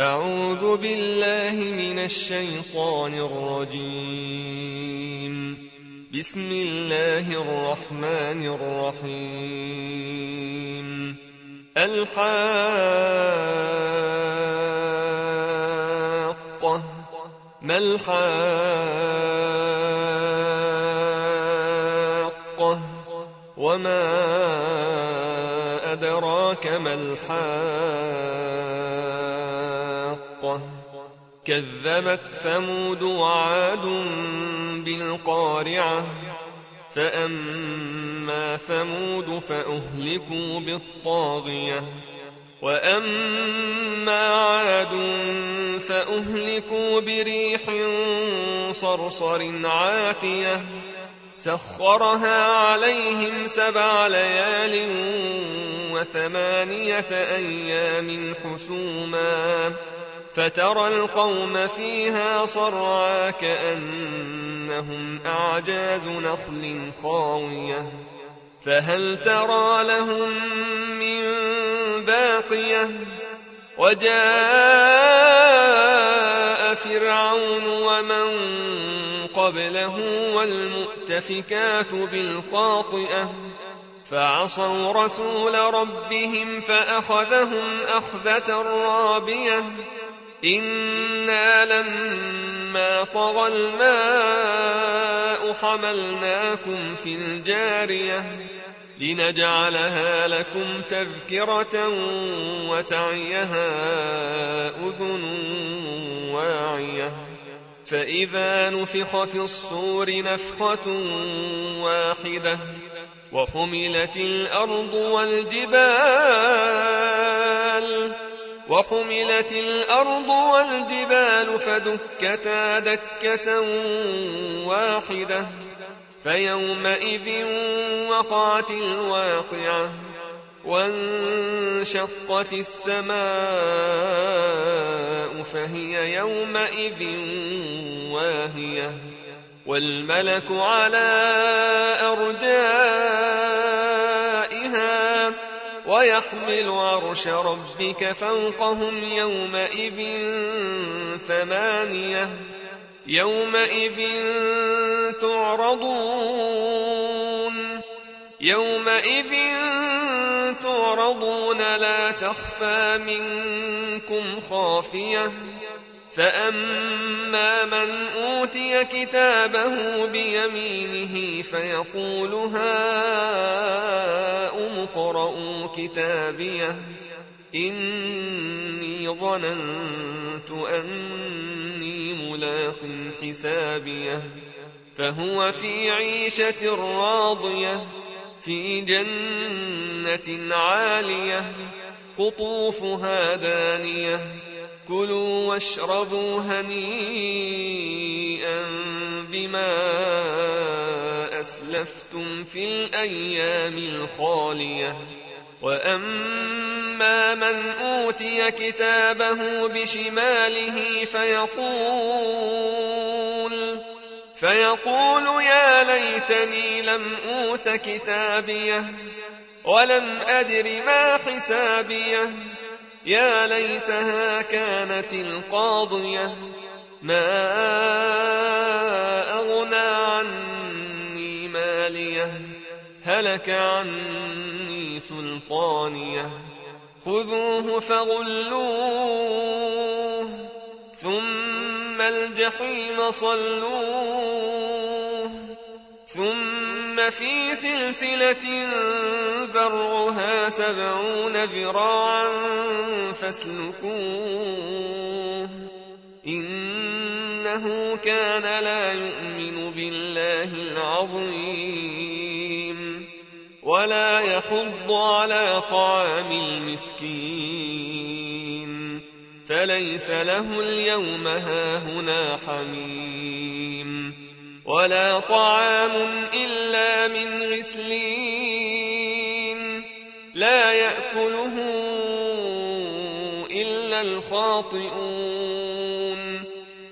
أعوذ بالله من الشيطان الرجيم. بسم الله الرحمن الرحيم. الحاقة ما الحاقة وما أدراك ما الحاقة كذبت ثمود وعاد بالقارعة فأما ثمود فأهلكوا بالطاغية وأما عاد فأهلكوا بريح صرصر عاتية سخرها عليهم 7 ليال و8 أيام حسوما فترى القوم فيها صرعى كأنهم أعجاز نخل خاوية فهل ترى لهم من باقية وجاء فرعون ومن قبله والمؤتفكات بالخاطئة فعصوا رسول ربهم فأخذهم أخذة رابية إنا لما طغى الماء حملناكم في الجارية لنجعلها لكم تذكرة وتعيها أذن واعية فإذا نفخ في الصور نفخة واحدة وحملت الأرض والجبال فدكتا دكة واحدة فيومئذ وقعت الواقعة وانشقت السماء فهي يومئذ واهية والملك على أرجائها ويحمل عرش ربك فوقهم يومئذ 8 يومئذ تعرضون لا تخفى منكم خافية فأما من أوتي كتابه بيمينه فيقول هاؤم اقرءوا كتابيه إني ظننت أني ملاق حسابيه فهو في عيشة راضية في جنة عالية قطوفها دانية كلوا واشربوا هنيئا بما أسلفتم في الأيام الخالية وأما من أوتي كتابه بشماله فيقول يا ليتني لم أوت كتابيه ولم أدر ما حسابيه يا ليتها كانت القاضية ما أغنى عني ماليه هلك عني سلطانيه خذوه فغلوه ثم الجحيم صلوه ثم في سلسلة ذرعها 70 ذراعا فاسلكوه إنه كان لا يؤمن بالله العظيم ولا يحض على طعام المسكين فليس له اليوم هاهنا حميم ولا طعام إلا من غسلين لا يأكله إلا الخاطئون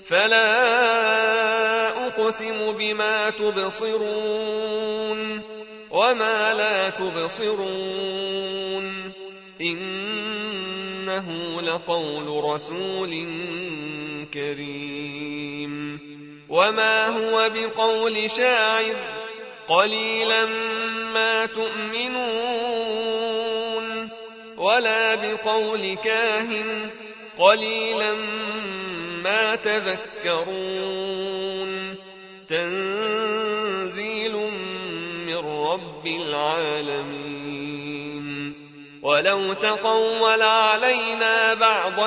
فلا أقسم بما تبصرون وما لا تبصرون إنه لقول رسول كريم وما هو بقول شاعر قليلا ما تؤمنون ولا بقول كاهن قليلا ما تذكرون تنزيل من رب العالمين ولو تقول علينا بعض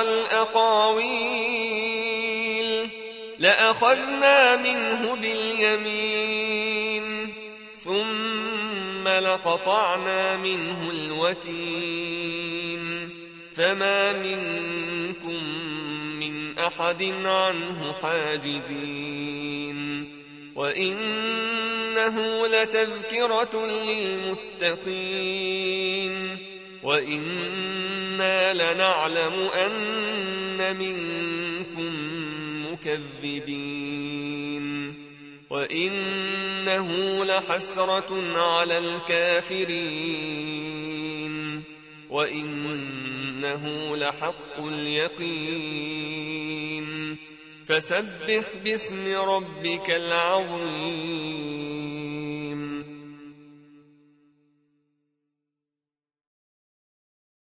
الأقاويل لأخذنا منه باليمين ثم لقطعنا منه الوتين فما منكم من أحد عنه حاجزين وإنه لتذكرة للمتقين وإنا لنعلم أن منكم مكذبين وإنه لحسرة على الكافرين وإنه لحق اليقين فسبح باسم ربك العظيم